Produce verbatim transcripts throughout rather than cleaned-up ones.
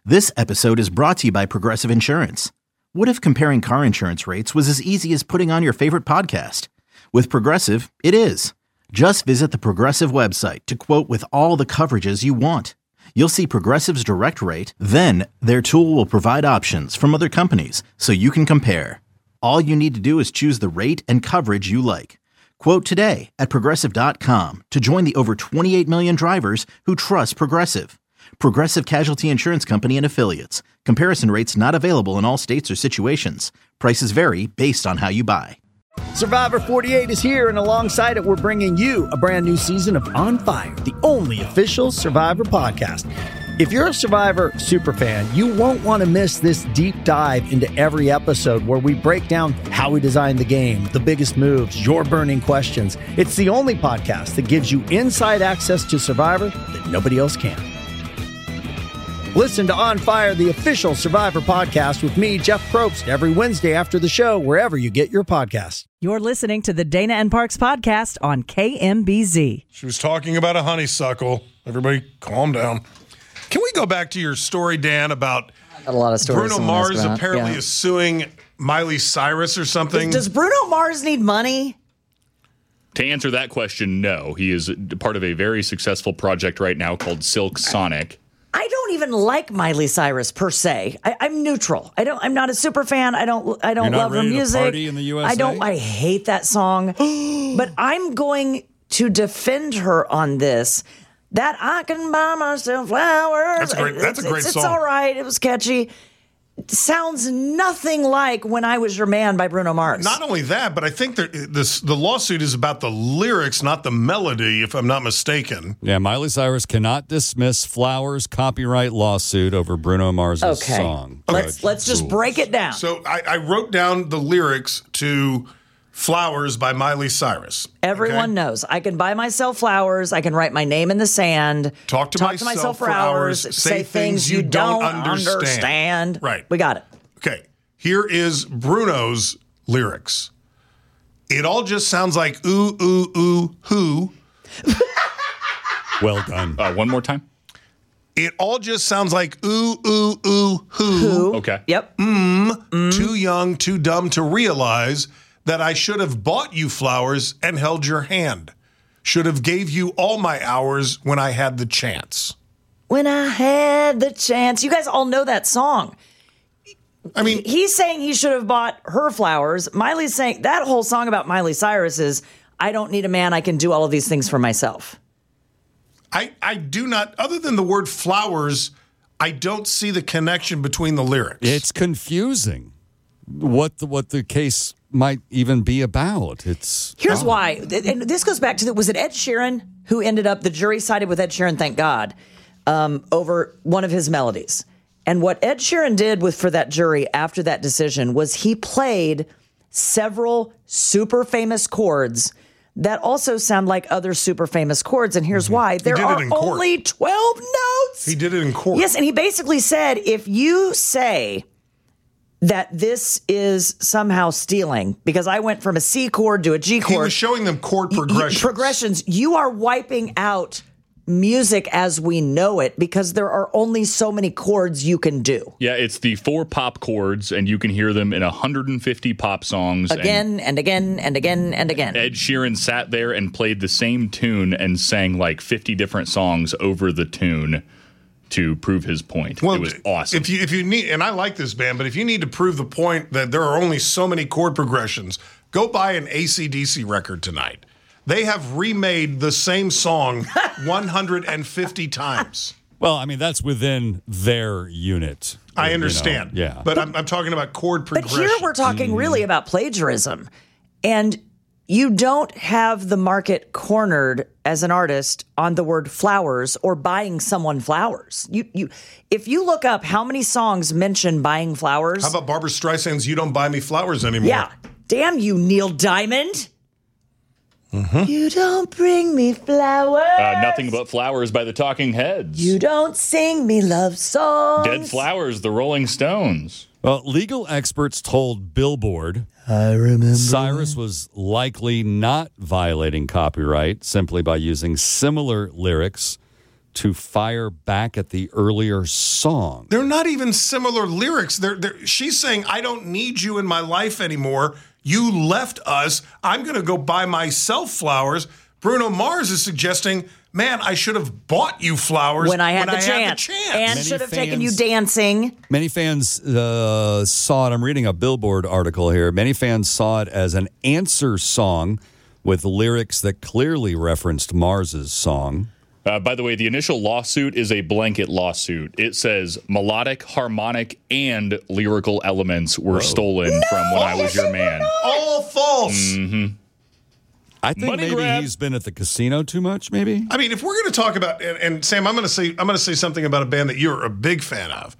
This episode is brought to you by Progressive Insurance. What if comparing car insurance rates was as easy as putting on your favorite podcast? With Progressive, it is. Just visit the Progressive website to quote with all the coverages you want. You'll see Progressive's direct rate, then their tool will provide options from other companies so you can compare. All you need to do is choose the rate and coverage you like. Quote today at progressive dot com to join the over twenty-eight million drivers who trust Progressive. Progressive Casualty Insurance Company and Affiliates. Comparison rates not available in all states or situations. Prices vary based on how you buy. Survivor forty-eight is here, and alongside it, we're bringing you a brand new season of On Fire, the only official Survivor podcast. If you're a Survivor superfan, you won't want to miss this deep dive into every episode where we break down how we designed the game, the biggest moves, your burning questions. It's the only podcast that gives you inside access to Survivor that nobody else can. Listen to On Fire, the official Survivor podcast with me, Jeff Probst, every Wednesday after the show, wherever you get your podcasts. You're listening to the Dana and Parks podcast on K M B Z. She was talking about a honeysuckle. Everybody calm down. Can we go back to your story, Dan, about Got a lot of stories Bruno Mars apparently yeah. is suing Miley Cyrus or something? Does, does Bruno Mars need money? To answer that question, no. He is part of a very successful project right now called Silk Sonic. I don't even like Miley Cyrus per se. I, I'm neutral. I don't. I'm not a super fan. I don't. I don't You're not love her ready to music. party in the U S A? I don't. I hate that song. But I'm going to defend her on this. That I can buy myself flowers. That's a great. That's it's, a great it's, song. It's all right. It was catchy. It sounds nothing like When I Was Your Man by Bruno Mars. Not only that, but I think that this the lawsuit is about the lyrics, not the melody, if I'm not mistaken. Yeah, Miley Cyrus cannot dismiss Flowers' copyright lawsuit over Bruno Mars' okay. song. Let's Judge let's just rules. break it down. So I, I wrote down the lyrics to Flowers by Miley Cyrus. Everyone okay? knows. I can buy myself flowers. I can write my name in the sand. Talk to, talk myself, to myself for hours. Say, say things you don't understand. understand. Right. We got it. Okay. Here is Bruno's lyrics. It all just sounds like ooh, ooh, ooh, who. Well done. Uh, one more time. It all just sounds like ooh, ooh, ooh, who. Who? Okay. Yep. Mm, mm. Too young, too dumb to realize that I should have bought you flowers and held your hand. Should have gave you all my hours when I had the chance. When I had the chance. You guys all know that song. I mean, he's saying he should have bought her flowers. Miley's saying that whole song about Miley Cyrus is, I don't need a man. I can do all of these things for myself. I, I do not, other than the word flowers, I don't see the connection between the lyrics. It's confusing what the, what the case might even be about. It's Here's oh. why. And this goes back to, the, was it Ed Sheeran who ended up, the jury sided with Ed Sheeran, thank God, um, over one of his melodies. And what Ed Sheeran did with for that jury after that decision was he played several super famous chords that also sound like other super famous chords. And here's mm-hmm. why. There are only twelve notes. He did it in court. Yes, and he basically said, if you say that this is somehow stealing, because I went from a C chord to a G chord. He was showing them chord progressions. Progressions. You are wiping out music as we know it because there are only so many chords you can do. Yeah, it's the four pop chords, and you can hear them in one hundred fifty pop songs. Again and, and again and again and again. Ed Sheeran sat there and played the same tune and sang like fifty different songs over the tune to prove his point. Well, it was awesome. If you if you need, and I like this band, but if you need to prove the point that there are only so many chord progressions, go buy an A C D C record tonight. They have remade the same song one hundred fifty times. Well, I mean, that's within their unit. I understand. You know, yeah. But I'm, I'm talking about chord progression. But here we're talking mm. really about plagiarism. And you don't have the market cornered as an artist on the word flowers or buying someone flowers. You, you, if you look up how many songs mention buying flowers. How about Barbra Streisand's You Don't Buy Me Flowers Anymore? Yeah. Damn you, Neil Diamond. Mm-hmm. You don't bring me flowers. Uh, Nothing But Flowers by the Talking Heads. You don't sing me love songs. Dead Flowers, the Rolling Stones. Well, legal experts told Billboard I remember Cyrus was likely not violating copyright simply by using similar lyrics to fire back at the earlier song. They're not even similar lyrics. They're, they're, she's saying, I don't need you in my life anymore. You left us. I'm going to go buy myself flowers. Bruno Mars is suggesting, man, I should have bought you flowers when I had, when the, I chance. had the chance. And Many should have fans- taken you dancing. Many fans uh, saw it. I'm reading a Billboard article here. Many fans saw it as an answer song with lyrics that clearly referenced Mars's song. Uh, by the way, the initial lawsuit is a blanket lawsuit. It says melodic, harmonic, and lyrical elements were stolen No, from When I Was Your Man. All false. Mm-hmm. I think Money maybe grab. he's been at the casino too much, maybe? I mean, if we're going to talk about, and, and Sam, I'm going to say, I'm going to say something about a band that you're a big fan of.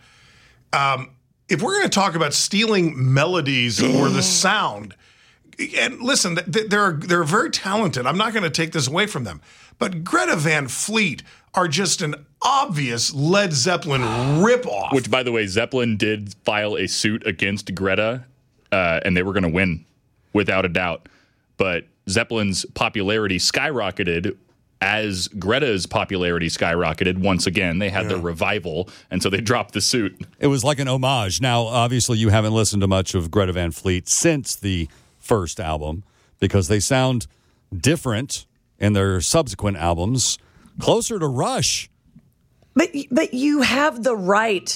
Um, if we're going to talk about stealing melodies or the sound, and listen, they're they're very talented. I'm not going to take this away from them, but Greta Van Fleet are just an obvious Led Zeppelin ripoff. Which, by the way, Zeppelin did file a suit against Greta, uh, and they were going to win, without a doubt. But Zeppelin's popularity skyrocketed as Greta's popularity skyrocketed once again. They had Yeah. their revival, and so they dropped the suit. It was like an homage. Now, obviously, you haven't listened to much of Greta Van Fleet since the first album because they sound different in their subsequent albums, closer to Rush. But but you have the right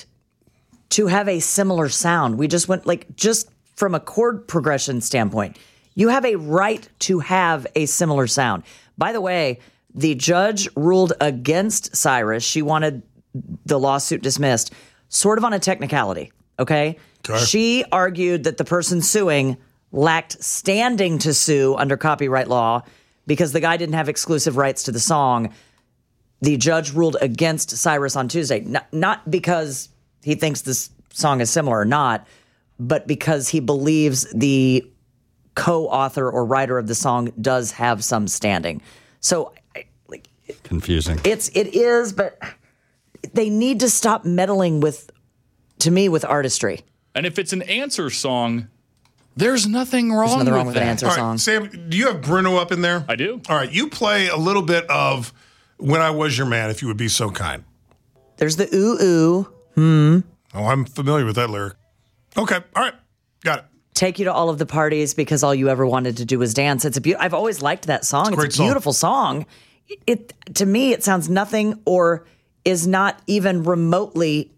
to have a similar sound. We just went like just from a chord progression standpoint, you have a right to have a similar sound. By the way, the judge ruled against Cyrus. She wanted the lawsuit dismissed, sort of on a technicality. Okay, Okay. She argued that the person suing lacked standing to sue under copyright law because the guy didn't have exclusive rights to the song. The judge ruled against Cyrus on Tuesday, not, not because he thinks this song is similar or not, but because he believes the co-author or writer of the song does have some standing. So, I- like, Confusing. it's it is, but they need to stop meddling with, to me, with artistry. And if it's an answer song, there's nothing wrong, There's nothing wrong with with an that. answer All right, song. Sam, do you have Bruno up in there? I do. All right, you play a little bit of When I Was Your Man, if you would be so kind. There's the ooh ooh. Hmm. Oh, I'm familiar with that lyric. Okay, all right, got it. Take you to all of the parties because all you ever wanted to do was dance. It's a be- I've always liked that song. It's, great a song. beautiful song. It, it to me it sounds nothing or is not even remotely.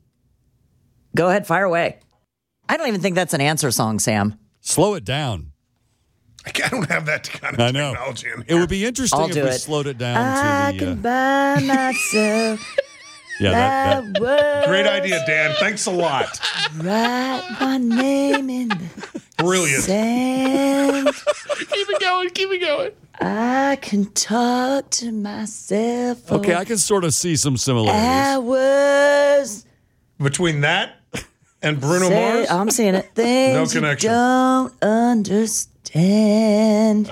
Go ahead, fire away. I don't even think that's an answer song, Sam. Slow it down. I don't have that kind of I know. technology in It here. would be interesting I'll if do we it. slowed it down I to the. can Uh, buy myself yeah, that, that, that Great idea, Dan. Thanks a lot. write my name in the Brilliant. sand. Keep it going. Keep it going. I can talk to myself for okay, I can sort of see some similarities. hours. Between that and Bruno Say- Mars, I'm seeing it. Things you connection. don't understand.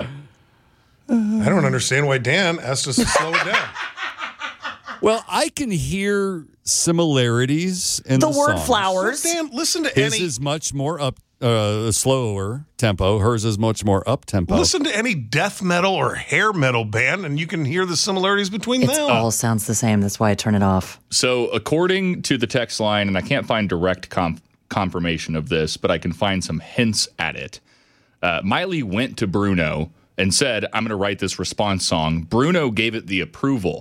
I don't understand why Dan asked us to slow it down. Well, I can hear similarities in the, The word songs. flowers. Dan, listen to His any is much more up, uh, slower tempo. Hers is much more up tempo. listen to any death metal or hair metal band, and you can hear the similarities between It them. all sounds the same. That's why I turn it off. So, according to the text line, and I can't find direct com- confirmation of this, but I can find some hints at it. Uh, Miley went to Bruno and said, I'm going to write this response song. Bruno gave it the approval.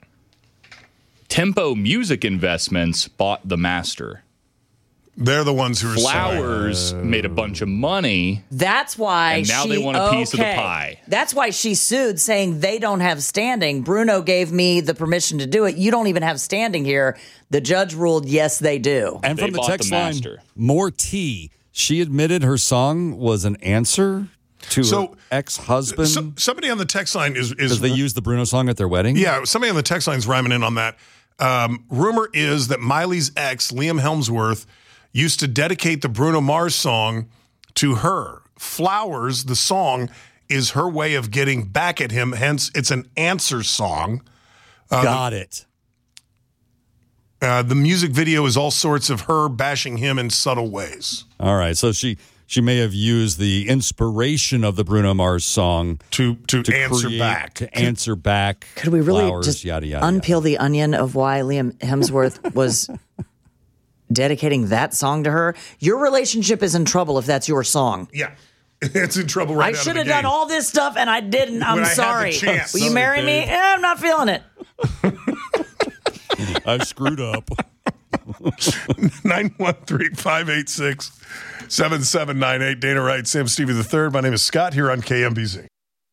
Tempo Music Investments bought the master. They're the ones who are selling. Flowers made a bunch of money. That's why And now she, they want a piece of the okay. pie. That's why she sued, saying they don't have standing. Bruno gave me the permission to do it. You don't even have standing here. The judge ruled, yes, they do. And They from the bought the text line, master. more tea. She admitted her song was an answer to So- her ex-husband So, somebody on the text line is because is they used the Bruno song at their wedding. yeah. Somebody on the text line is rhyming in on that. Um, rumor is that Miley's ex, Liam Hemsworth, used to dedicate the Bruno Mars song to her. Flowers, the song, is her way of getting back at him. Hence, it's an answer song. Got it. Uh, the music video is all sorts of her bashing him in subtle ways. All right. So she she may have used the inspiration of the Bruno Mars song to to, to answer create, back. To answer back. Could we really flowers, just yada, yada, unpeel yada. the onion of why Liam Hemsworth was dedicating that song to her? Your relationship is in trouble if that's your song. Yeah. It's in trouble right I out of should the have done gate. all this stuff and I didn't. I'm When I had the sorry. chance. Will you Sorry, marry me? babe. Eh, I'm not feeling it. I screwed up. nine one three, five eight six, seven seven nine eight. Dana Wright, Sam Stevie the third. My name is Scott here on K M B Z.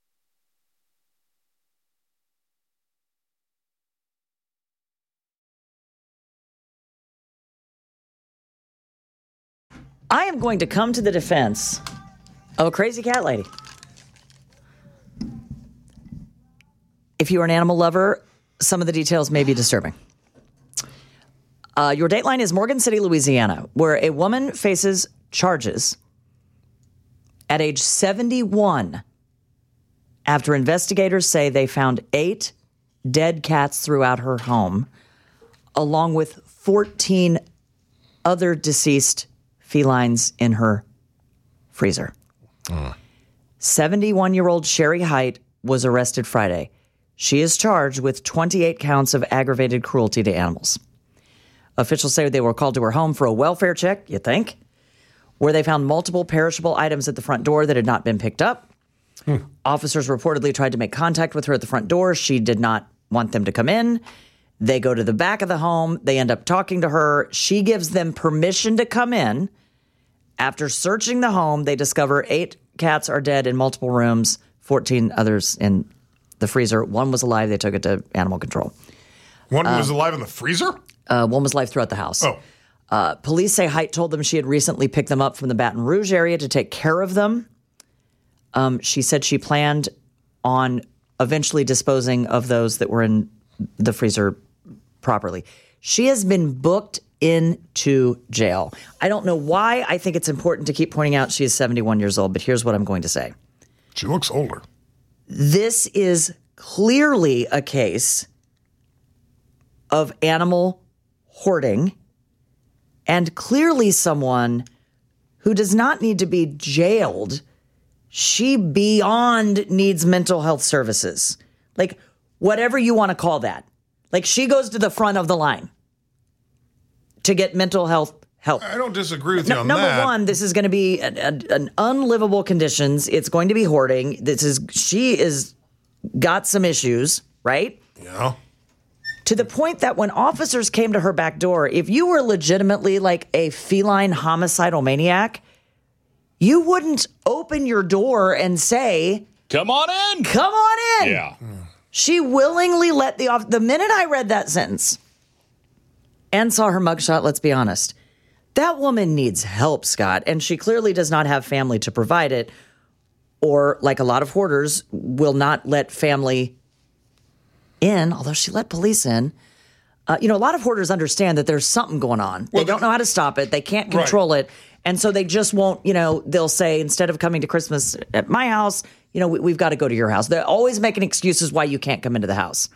I am going to come to the defense of a crazy cat lady. If you are an animal lover, some of the details may be disturbing. Uh, your dateline is Morgan City, Louisiana, where a woman faces charges at age seventy-one after investigators say they found eight dead cats throughout her home, along with fourteen other deceased felines in her freezer. seventy-one-year-old Sherry Height was arrested Friday. She is charged with twenty-eight counts of aggravated cruelty to animals. Officials say they were called to her home for a welfare check, you think, where they found multiple perishable items at the front door that had not been picked up. Hmm. Officers reportedly tried to make contact with her at the front door. She did not want them to come in. They go to the back of the home. They end up talking to her. She gives them permission to come in. After searching the home, they discover eight cats are dead in multiple rooms, fourteen others in the freezer. One was alive. They took it to animal control. One was alive in the freezer? Uh, one was alive throughout the house. Oh. Uh, police say Height told them she had recently picked them up from the Baton Rouge area to take care of them. Um, she said she planned on eventually disposing of those that were in the freezer properly. She has been booked into jail. I don't know why. I think it's important to keep pointing out she is seventy-one years old, but here's what I'm going to say. She looks older. This is clearly a case of animal hoarding and clearly someone who does not need to be jailed. She beyond needs mental health services. Like, whatever you want to call that. Like, she goes to the front of the line to get mental health help. I don't disagree with you No, on number that. one, this is going to be an, an, an unlivable conditions. It's going to be hoarding. This is she is got some issues, right? Yeah. To the point that when officers came to her back door, if you were legitimately like a feline homicidal maniac, you wouldn't open your door and say, Come on in. "Come on in." Yeah. She willingly let the off. The minute I read that sentence and saw her mugshot, let's be honest, that woman needs help, Scott, and she clearly does not have family to provide it, or like a lot of hoarders, will not let family in, although she let police in. Uh, you know, a lot of hoarders understand that there's something going on. Well, they don't know how to stop it. They can't control Right. it. And so they just won't, you know, they'll say, instead of coming to Christmas at my house, you know, we, we've got to go to your house. They're always making excuses why you can't come into the house.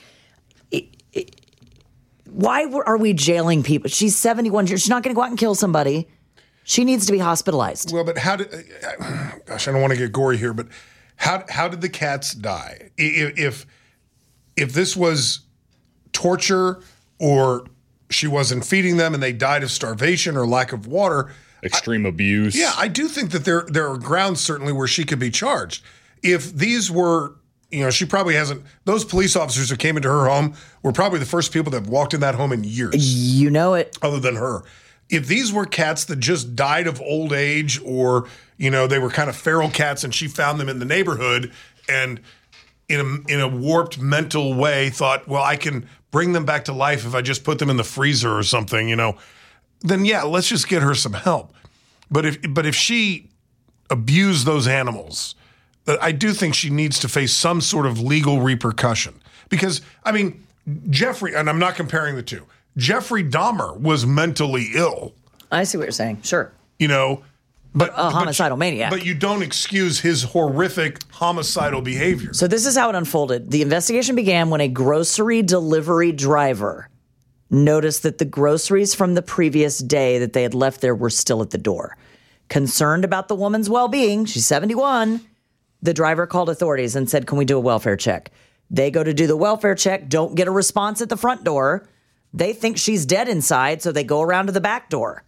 It, it, why are we jailing people? She's seventy-one. She's not going to go out and kill somebody. She needs to be hospitalized. Well, but how did? Uh, gosh, I don't want to get gory here, but how how did the cats die? If if, if this was torture, or she wasn't feeding them and they died of starvation or lack of water, Extreme abuse. yeah, I do think that there there are grounds certainly where she could be charged. If these were, you know, she probably hasn't. Those police officers who came into her home were probably the first people that have walked in that home in years, You know it. other than her. If these were cats that just died of old age, or, you know, they were kind of feral cats and she found them in the neighborhood and in a, in a warped mental way thought, well, I can bring them back to life if I just put them in the freezer or something, you know, then yeah, let's just get her some help. But if but if she abused those animals, I do think she needs to face some sort of legal repercussion. Because, I mean, Jeffrey, and I'm not comparing the two, Jeffrey Dahmer was mentally ill, I see what you're saying. Sure. you know, but A homicidal but, maniac. But you don't excuse his horrific homicidal behavior. So this is how it unfolded. The investigation began when a grocery delivery driver noticed that the groceries from the previous day that they had left there were still at the door. Concerned about the woman's well-being, she's seventy-one, the driver called authorities and said, can we do a welfare check? They go to do the welfare check, don't get a response at the front door. They think she's dead inside, so they go around to the back door.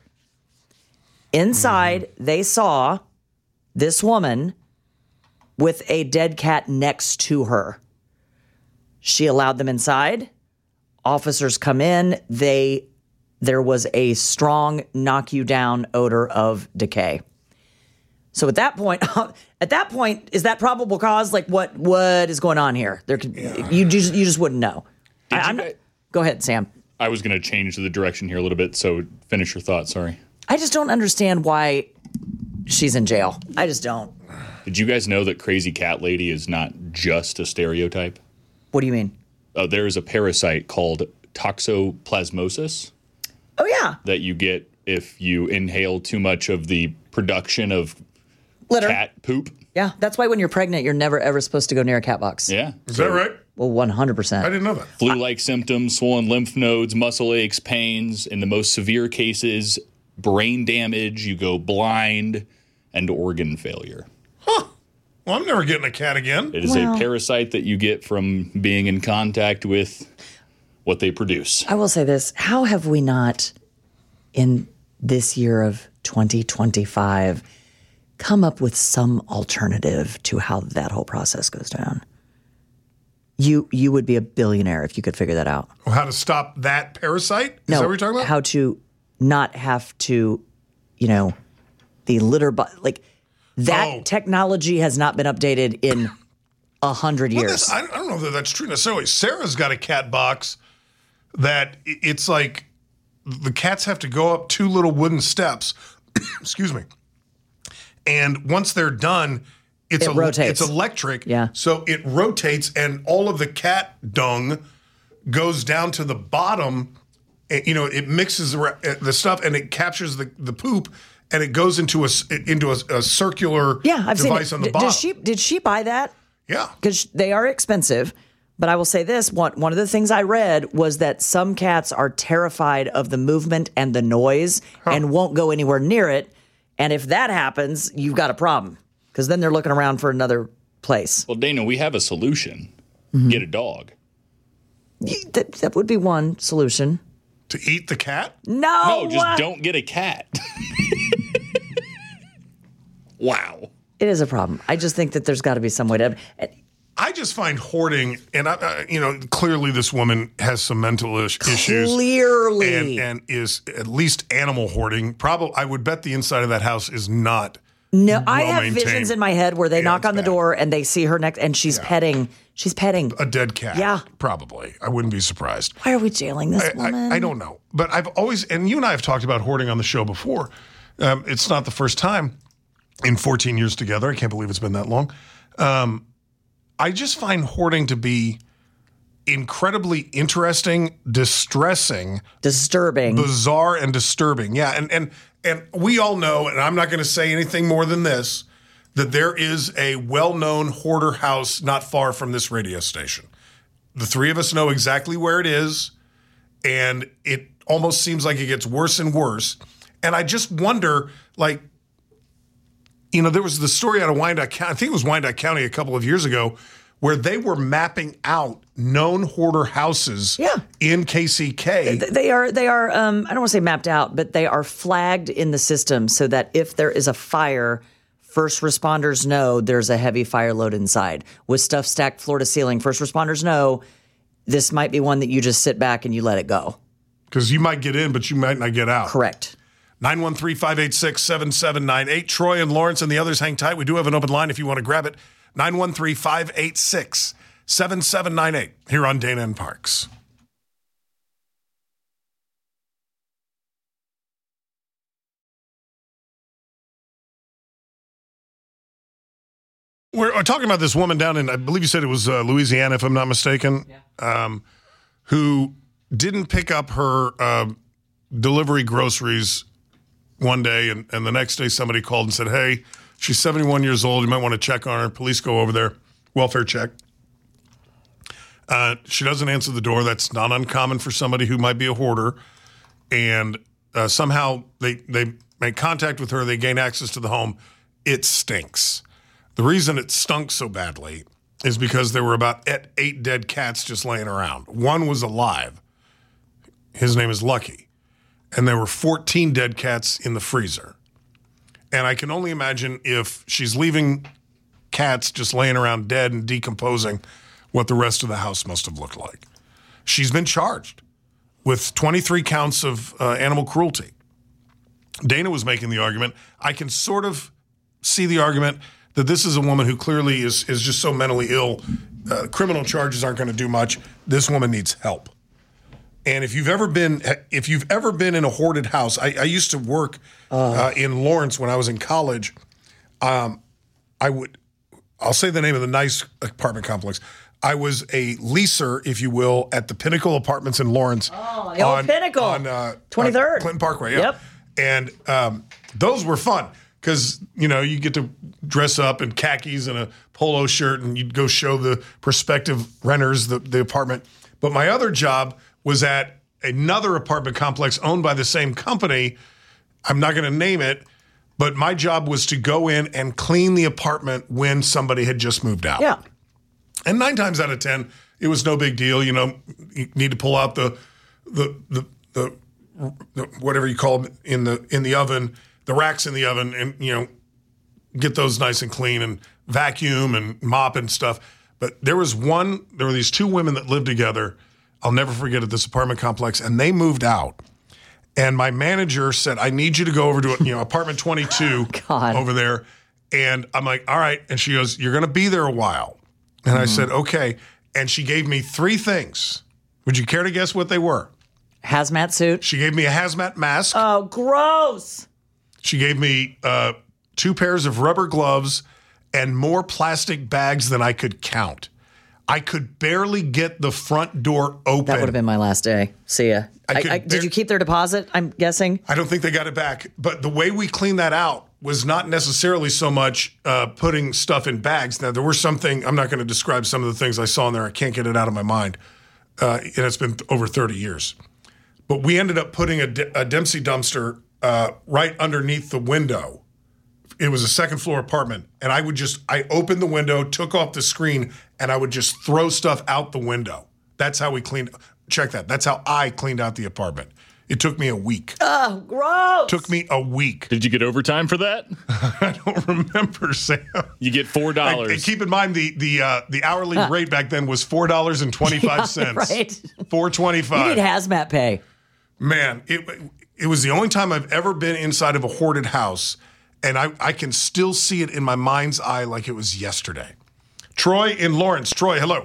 Inside, mm-hmm. they saw this woman with a dead cat next to her. She allowed them inside. Officers come in. They There was a strong knock you down odor of decay. So at that point, at that point, is that probable cause? Like what, what is going on here? There could, yeah. you just, you just wouldn't know. I, I'm not, go ahead, Sam. I was going to change the direction here a little bit. So finish your thought. Sorry. I just don't understand why she's in jail. I just don't. Did you guys know that crazy cat lady is not just a stereotype? What do you mean? Uh, there is a parasite called toxoplasmosis. Oh, yeah. That you get if you inhale too much of the production of litter. Cat poop. Yeah, that's why when you're pregnant, you're never, ever supposed to go near a cat box. Yeah. Is so, that right? Well, one hundred percent. I didn't know that. Flu-like symptoms, swollen lymph nodes, muscle aches, pains. In the most severe cases, brain damage, you go blind, and organ failure. Huh. Well, I'm never getting a cat again. It is well, a parasite that you get from being in contact with what they produce. I will say this. How have we not, in this year of twenty twenty-five, come up with some alternative to how that whole process goes down? You you would be a billionaire if you could figure that out. Well, how to stop that parasite? Is no, that what you're talking about? How to not have to, you know, the litter, but like that oh. technology has not been updated in a hundred well, years. I don't know that that's true necessarily. Sarah's got a cat box that it's like the cats have to go up two little wooden steps. Excuse me. And once they're done, it's it a, rotates. It's electric. Yeah. So it rotates, and all of the cat dung goes down to the bottom. And, you know, it mixes the stuff, and it captures the, the poop, and it goes into a into a, a circular yeah, I've device seen it. on the D- bottom. Did she did she buy that? Yeah, because they are expensive. But I will say this: one one of the things I read was that some cats are terrified of the movement and the noise huh. and won't go anywhere near it. And if that happens, you've got a problem, because then they're looking around for another place. Well, Dana, we have a solution. Mm-hmm. Get a dog. You, that, that would be one solution. To eat the cat? No. No, just don't get a cat. Wow. It is a problem. I just think that there's got to be some way to... I just find hoarding, and I, uh, you know, clearly this woman has some mental is- issues. Clearly. And, and is at least animal hoarding. Probably, I would bet the inside of that house is not No, well I have maintained. visions in my head where they yeah, knock on the bad. door and they see her next, and she's yeah. petting. She's petting. A dead cat. Yeah. Probably. I wouldn't be surprised. Why are we jailing this I, woman? I, I don't know. But I've always, and you and I have talked about hoarding on the show before. Um, it's not the first time in fourteen years together. I can't believe it's been that long. Um, I just find hoarding to be incredibly interesting, distressing, disturbing, bizarre, and disturbing. Yeah, and and and we all know, and I'm not going to say anything more than this, that there is a well-known hoarder house not far from this radio station. The three of us know exactly where it is, and it almost seems like it gets worse and worse. And I just wonder, like, you know, there was the story out of Wyandotte County, I think it was Wyandotte County a couple of years ago, where they were mapping out known hoarder houses yeah. in K C K. They are, they are. Um, I don't want to say mapped out, but they are flagged in the system so that if there is a fire, first responders know there's a heavy fire load inside. With stuff stacked floor to ceiling, first responders know this might be one that you just sit back and you let it go. Because you might get in, but you might not get out. Correct. nine one three, five eight six, seven seven nine eight. Troy and Lawrence and the others, hang tight. We do have an open line if you want to grab it. nine one three, five eight six, seven seven nine eight here on Dana and Parks. We're, we're talking about this woman down in, I believe you said it was uh, Louisiana, if I'm not mistaken, yeah. um, who didn't pick up her uh, delivery groceries one day, and, and the next day somebody called and said, hey, she's seventy-one years old. You might want to check on her. Police go over there. Welfare check. Uh, she doesn't answer the door. That's not uncommon for somebody who might be a hoarder. And Uh, somehow they, they make contact with her. They gain access to the home. It stinks. The reason it stunk so badly is because there were about eight dead cats just laying around. One was alive. His name is Lucky. And there were fourteen dead cats in the freezer. And I can only imagine if she's leaving cats just laying around dead and decomposing, what the rest of the house must have looked like. She's been charged with twenty-three counts of uh, animal cruelty. Dana was making the argument. I can sort of see the argument that this is a woman who clearly is, is just so mentally ill. Uh, criminal charges aren't going to do much. This woman needs help. And if you've ever been, if you've ever been in a hoarded house, I, I used to work uh. Uh, in Lawrence when I was in college. Um, I would, I'll say the name of the nice apartment complex. I was a leaser, if you will, at the Pinnacle Apartments in Lawrence. Oh, the old on, Pinnacle. On uh, twenty-third. Uh, Clinton Parkway, yeah. Yep. And um, those were fun because, you know, you get to dress up in khakis and a polo shirt and you'd go show the prospective renters the, the apartment. But my other job was at another apartment complex owned by the same company. I'm not going to name it, but my job was to go in and clean the apartment when somebody had just moved out. Yeah. And nine times out of ten, it was no big deal. You know, you need to pull out the the the, the, the whatever you call them in the in the oven, the racks in the oven, and you know, get those nice and clean and vacuum and mop and stuff. But there was one. There were these two women that lived together. I'll never forget at this apartment complex, and they moved out. And my manager said, "I need you to go over to you know apartment twenty-two God. over there." And I'm like, "All right." And she goes, "You're going to be there a while." And mm-hmm. I said, okay. And she gave me three things. Would you care to guess what they were? Hazmat suit. She gave me a hazmat mask. Oh, gross. She gave me uh, two pairs of rubber gloves and more plastic bags than I could count. I could barely get the front door open. That would have been my last day. See ya. I I, could I, bar- did you keep their deposit, I'm guessing? I don't think they got it back. But the way we cleaned that out was not necessarily so much uh, putting stuff in bags. Now, there were something, I'm not going to describe some of the things I saw in there. I can't get it out of my mind. Uh, and it's been over thirty years. But we ended up putting a, a Dempsey dumpster uh, right underneath the window. It was a second floor apartment. And I would just, I opened the window, took off the screen, and I would just throw stuff out the window. That's how we cleaned, check that. That's how I cleaned out the apartment. It took me a week. Oh, gross. Took me a week. Did you get overtime for that? I don't remember, Sam. You get four dollars. And keep in mind the the uh, the hourly huh. rate back then was four dollars and twenty five cents. Yeah, right. Four twenty five. You need hazmat pay. Man, it it was the only time I've ever been inside of a hoarded house, and I I can still see it in my mind's eye like it was yesterday. Troy in Lawrence. Troy, hello.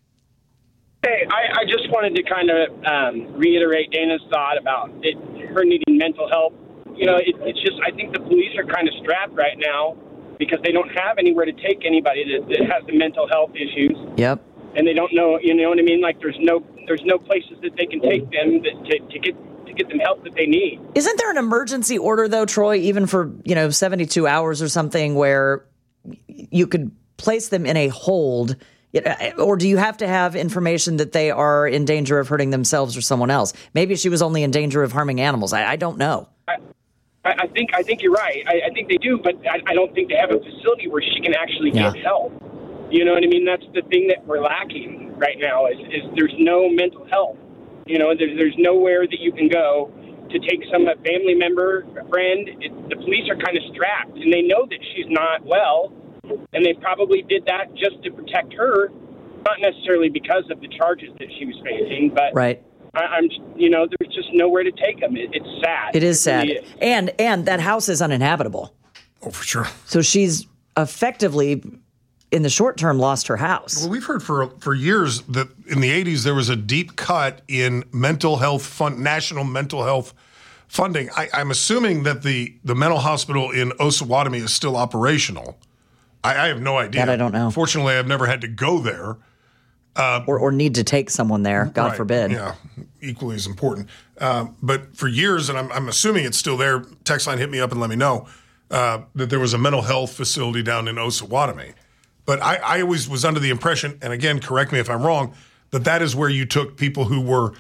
Hey, I, I just wanted to kind of um, reiterate Dana's thought about it, her needing mental help. You know, it, it's just, I think the police are kind of strapped right now because they don't have anywhere to take anybody that, that has the mental health issues. Yep. And they don't know, you know what I mean? Like there's no there's no places that they can take them that, to, to get to get them help that they need. Isn't there an emergency order though, Troy, even for, you know, seventy-two hours or something where you could place them in a hold? Or do you have to have information that they are in danger of hurting themselves or someone else? Maybe she was only in danger of harming animals. I, I don't know. I, I think I think you're right. I, I think they do, but I, I don't think they have a facility where she can actually yeah. get help. You know what I mean? That's the thing that we're lacking right now is, is there's no mental health. You know, there's, there's nowhere that you can go to take some a family member, a friend. It, the police are kind of strapped, and they know that she's not well. And they probably did that just to protect her, not necessarily because of the charges that she was facing, but right. I, I'm, you know, there's just nowhere to take them. It, it's sad. It is sad, it really is. and and that house is uninhabitable. Oh, for sure. So she's effectively, in the short term, lost her house. Well, we've heard for for years that in the eighties there was a deep cut in mental health fund, national mental health funding. I, I'm assuming that the the mental hospital in Osawatomie is still operational. I, I have no idea. That I don't know. Fortunately, I've never had to go there. Uh, or, or need to take someone there, God right, forbid. Yeah, equally as important. Um, but for years, and I'm, I'm assuming it's still there, text line hit me up and let me know, uh, that there was a mental health facility down in Osawatomie. But I, I always was under the impression, and again, correct me if I'm wrong, that that is where you took people who were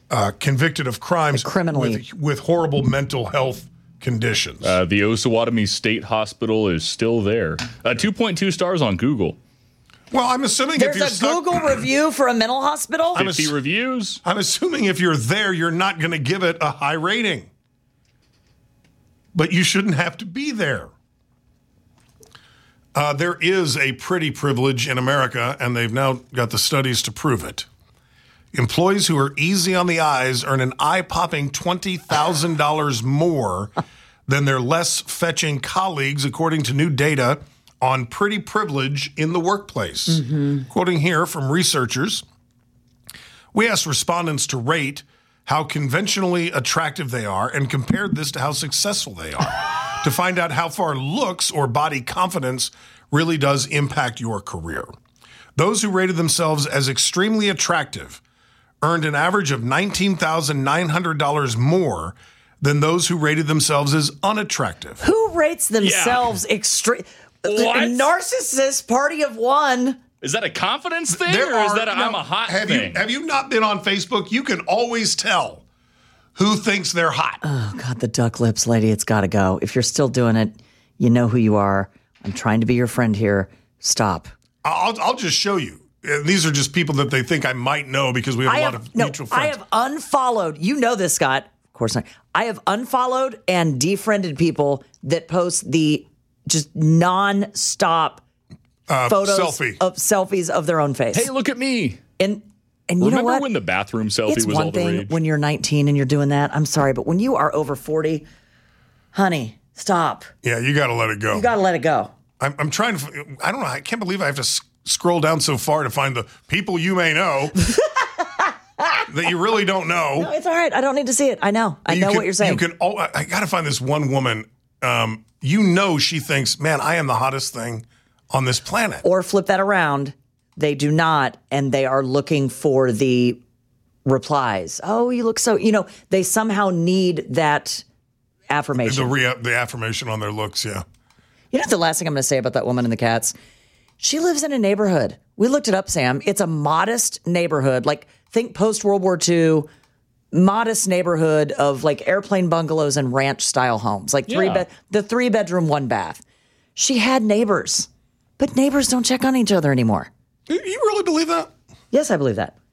uh, convicted of crimes criminally. with, with horrible mental health conditions. Uh, the Osawatomie State Hospital is still there. Uh, two point two stars on Google. Well, I'm assuming There's if you're a stuck, Google review for a mental hospital? fifty ass- reviews. I'm assuming if you're there, you're not going to give it a high rating. But you shouldn't have to be there. Uh, there is a pretty privilege in America, and they've now got the studies to prove it. Employees who are easy on the eyes earn an eye-popping twenty thousand dollars more than their less fetching colleagues, according to new data on pretty privilege in the workplace. Mm-hmm. Quoting here from researchers, we asked respondents to rate how conventionally attractive they are and compared this to how successful they are to find out how far looks or body confidence really does impact your career. Those who rated themselves as extremely attractive earned an average of nineteen thousand nine hundred dollars more than those who rated themselves as unattractive. Who rates themselves extreme? What? Narcissist party of one. Is that a confidence thing, There or is are- that a now, I'm a hot have thing? You, have you not been on Facebook? You can always tell who thinks they're hot. Oh, God, the duck lips lady, it's got to go. If you're still doing it, you know who you are. I'm trying to be your friend here. Stop. I'll, I'll just show you. And these are just people that they think I might know because we have a I lot have, of no, mutual I friends. have unfollowed. You know this, Scott. Of course not. I have unfollowed and defriended people that post the just non-stop uh, photos selfie. of selfies of their own face. Hey, look at me. and and you Remember know what? when the bathroom selfie It's was one all the thing rage? when you're nineteen and you're doing that. I'm sorry, but when you are over forty, honey, stop. Yeah, you got to let it go. You got to let it go. I'm, I'm trying to. f- I don't know. I can't believe I have to s- scroll down so far to find the people you may know that you really don't know. No, it's all right. I don't need to see it. I know. I You know can- what you're saying. You can. Oh, I, I got to find this one woman. Um, you know, she thinks, man, I am the hottest thing on this planet. Or flip that around. They do not, and they are looking for the replies. Oh, you look so, you know, they somehow need that affirmation. The re- the affirmation on their looks. Yeah. You know the last thing I'm going to say about that woman and the cats? She lives in a neighborhood. We looked it up, Sam. It's a modest neighborhood. Like, think post-World War Two, modest neighborhood of like airplane bungalows and ranch-style homes. Like three Yeah. bed, the three-bedroom, one bath. She had neighbors, but neighbors don't check on each other anymore. You you really believe that? Yes, I believe that.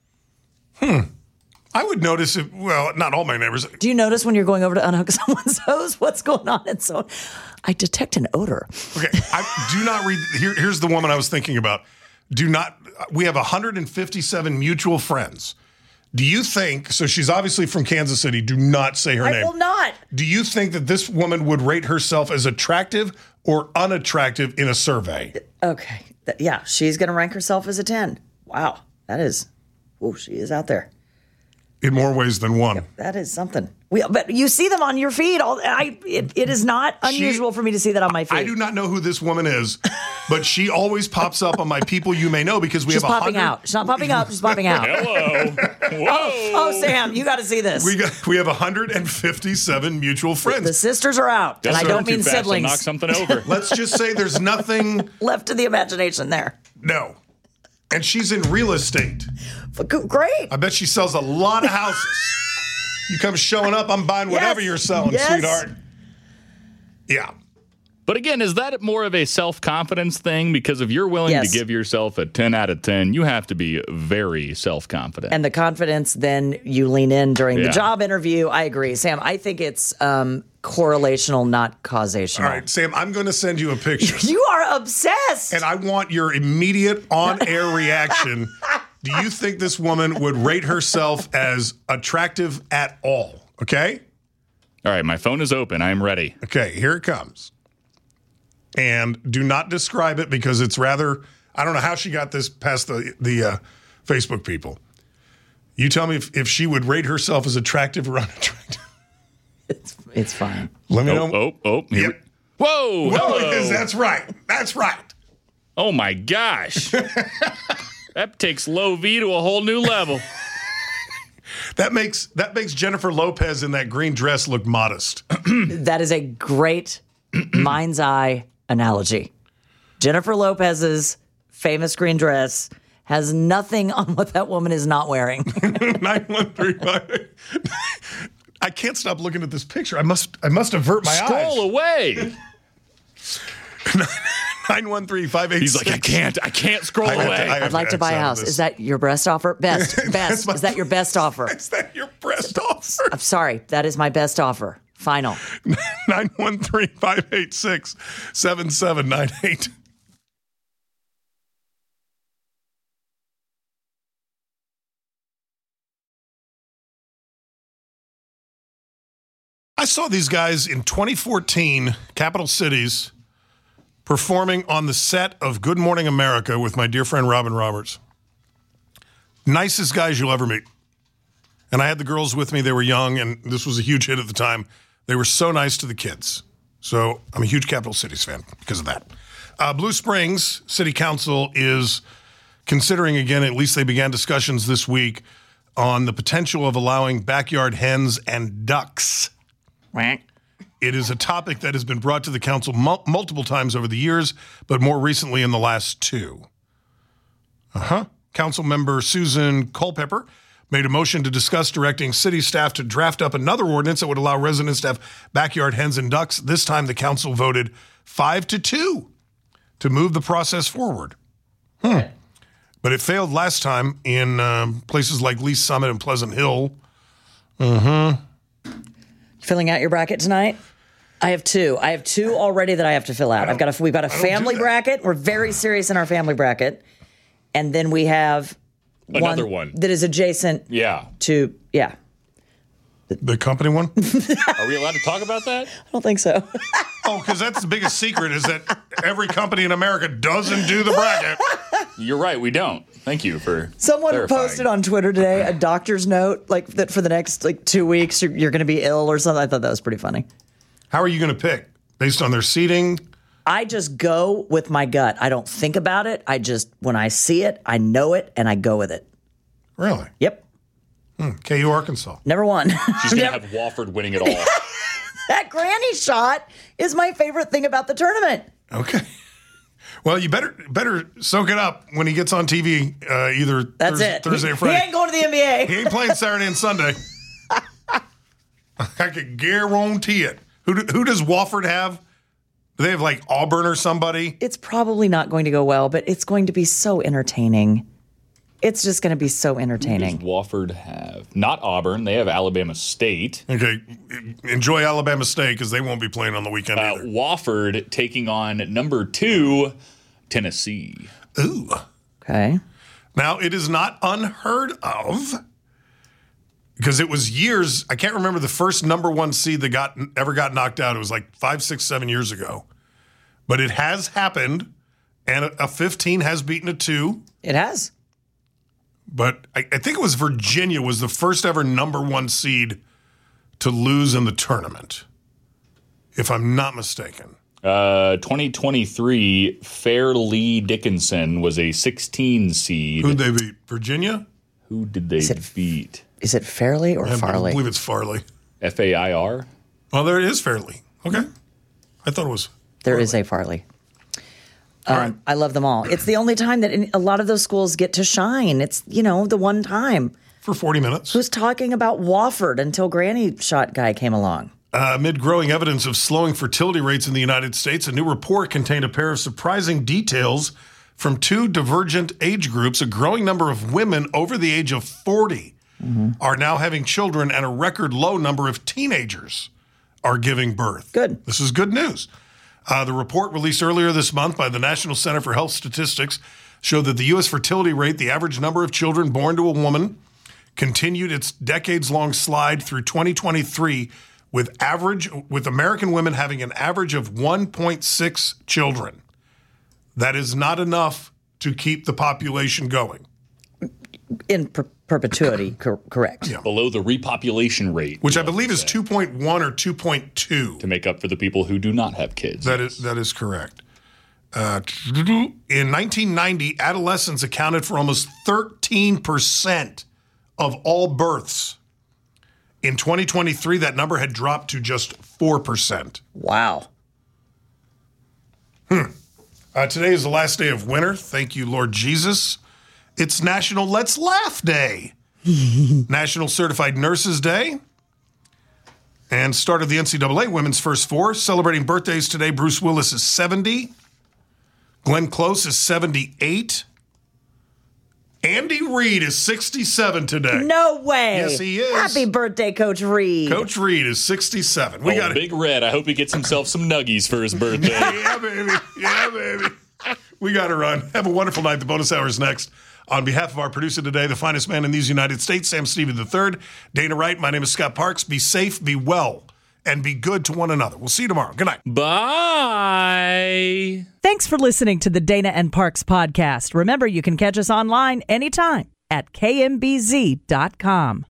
I would notice it. Well, not all my neighbors. Do you notice when you're going over to unhook someone's hose what's going on? And so I detect an odor. Okay, I do not read. Here, here's the woman I was thinking about. Do not. We have one hundred fifty-seven mutual friends. Do you think? So she's obviously from Kansas City. Do not say her I name. will not. Do you think that this woman would rate herself as attractive or unattractive in a survey? Okay. Th- yeah, she's going to rank herself as a ten. Wow. That is, oh, she is out there. In more ways than one. That is something. We, but you see them on your feed. All I, it, it is not unusual for me to see that on my feed. I do not know who this woman is, but she always pops up on my people you may know because we She's have a popping hundred. out. She's not popping up. She's popping out. Hello. Whoa. Oh, Sam, you got to see this. We got we have one hundred fifty-seven mutual friends. The sisters are out, and I Don't don't go too mean fast, I'll siblings. knock something over. Let's just say there's nothing. Left to the imagination there. No. And she's in real estate. But g- Great. I bet she sells a lot of houses. You come showing up, I'm buying whatever Yes. you're selling, Yes. sweetheart. Yeah. But again, is that more of a self-confidence thing? Because if you're willing Yes. to give yourself a ten out of ten, you have to be very self-confident. And the confidence, then you lean in during the Yeah. job interview. I agree, Sam. I think it's um, correlational, not causational. All right, Sam, I'm going to send you a picture. You are obsessed. And I want your immediate on-air reaction. Do you think this woman would rate herself as attractive at all? Okay? All right, my phone is open. I am ready. Okay, here it comes. And do not describe it because it's rather, I don't know how she got this past the, the uh, Facebook people. You tell me if, if she would rate herself as attractive or unattractive. It's, it's fine. Let me Oh, know. oh, oh. Here Yep. we- Whoa. Well, hello. it is. That's right. That's right. Oh, my gosh. That takes low V to a whole new level. That makes that makes Jennifer Lopez in that green dress look modest. That is a great mind's eye analogy. Jennifer Lopez's famous green dress has nothing on what that woman is not wearing. nine one three five I can't stop looking at this picture. I must I must avert my Scroll eyes. Scroll away. nine one three five eight six He's like, I can't. I can't scroll I have away. to- I have I'd like to buy a house. Is that your best offer? Best. Best. my- Is that your best offer? Is that your best offer? I'm sorry. That is my best offer. Final. nine one three five eight six seven seven nine eight I saw these guys in twenty fourteen, Capital Cities, performing on the set of Good Morning America with my dear friend Robin Roberts. Nicest guys you'll ever meet. And I had the girls with me. They were young, and this was a huge hit at the time. They were so nice to the kids. So I'm a huge Capital Cities fan because of that. Uh, Blue Springs City Council is considering again, at least they began discussions this week, on the potential of allowing backyard hens and ducks. It is a topic that has been brought to the council mul- multiple times over the years, but more recently in the last two. Uh-huh. Council member Susan Culpepper made a motion to discuss directing city staff to draft up another ordinance that would allow residents to have backyard hens and ducks. This time the council voted five to two to move the process forward. Hmm. But it failed last time in um, places like Lee's Summit and Pleasant Hill. Uh-huh. Filling out your bracket tonight? I have two. I have two already that I have to fill out. I've got a we've got a family bracket. We're very serious in our family bracket. And then we have Another one. one that is adjacent Yeah. to yeah. The company one? Are we allowed to talk about that? I don't think so. Oh, because that's the biggest secret is that every company in America doesn't do the bracket. You're right. We don't. Thank you for Someone clarifying. posted on Twitter today a doctor's note like that for the next like two weeks you're, you're going to be ill or something. I thought that was pretty funny. How are you going to pick? Based on their seating? I just go with my gut. I don't think about it. I just, when I see it, I know it, and I go with it. Really? Yep. Hmm. K U Arkansas. Never won. She's going to have Wofford winning it all. That granny shot is my favorite thing about the tournament. Okay. Well, you better better soak it up when he gets on T V uh, either That's Thursday, it. Thursday he, or Friday. He ain't going to the N B A. He ain't playing Saturday and Sunday. I can guarantee it. Who do, who does Wofford have? Do they have like Auburn or somebody? It's probably not going to go well, but it's going to be so entertaining. It's just going to be so Who entertaining. does Wofford have? Not Auburn. They have Alabama State. Okay, enjoy Alabama State because they won't be playing on the weekend Uh, either. Wofford taking on number two, Tennessee. Ooh. Okay. Now, it is not unheard of because it was years. I can't remember the first number one seed that got ever got knocked out. It was like five, six, seven years ago. But it has happened, and a, a fifteen has beaten a two. It has. But I, I think it was Virginia was the first ever number one seed to lose in the tournament, if I'm not mistaken. Uh, twenty twenty-three, Fairleigh Dickinson was a sixteen seed. Who'd they beat? Virginia? Who did they it- beat? Is it Fairleigh or I Farley? believe it's Farley. F A I R? Well, there it is, Fairleigh. Okay. I thought it was. There is a Farley. Um, All right. I love them all. It's the only time that in, a lot of those schools get to shine. It's, you know, the one time. For forty minutes. Who's talking about Wofford until Granny Shot guy came along? Uh, amid growing evidence of slowing fertility rates in the United States, a new report contained a pair of surprising details from two divergent age groups. A growing number of women over the age of forty mm-hmm. are now having children, and a record low number of teenagers are giving birth. Good. This is good news. Uh, the report released earlier this month by the National Center for Health Statistics showed that the U S fertility rate, the average number of children born to a woman, continued its decades-long slide through twenty twenty-three, with average with American women having an average of one point six children. That is not enough to keep the population going. In per- perpetuity, cor- correct. Yeah. Below the repopulation rate. Which we I like believe to is say, two point one or two point two. to make up for the people who do not have kids. That is that is correct. Uh, in nineteen ninety, adolescents accounted for almost thirteen percent of all births. In twenty twenty-three, that number had dropped to just four percent. Wow. Uh, today is the last day of winter. Thank you, Lord Jesus. It's National Let's Laugh Day. National Certified Nurses Day. And start of the N C double A Women's First Four. Celebrating birthdays today, Bruce Willis is seventy. Glenn Close is seventy-eight. Andy Reid is sixty-seven today. No way. Yes, he is. Happy birthday, Coach Reid. Coach Reid is sixty-seven. We oh, got Big Red. I hope he gets himself some nuggies for his birthday. Yeah, baby. Yeah, baby. We got to run. Have a wonderful night. The bonus hour is next. On behalf of our producer today, the finest man in these United States, Sam Stevie the third, Dana Wright, my name is Scott Parks. Be safe, be well, and be good to one another. We'll see you tomorrow. Good night. Bye. Thanks for listening to the Dana and Parks podcast. Remember, you can catch us online anytime at K M B Z dot com.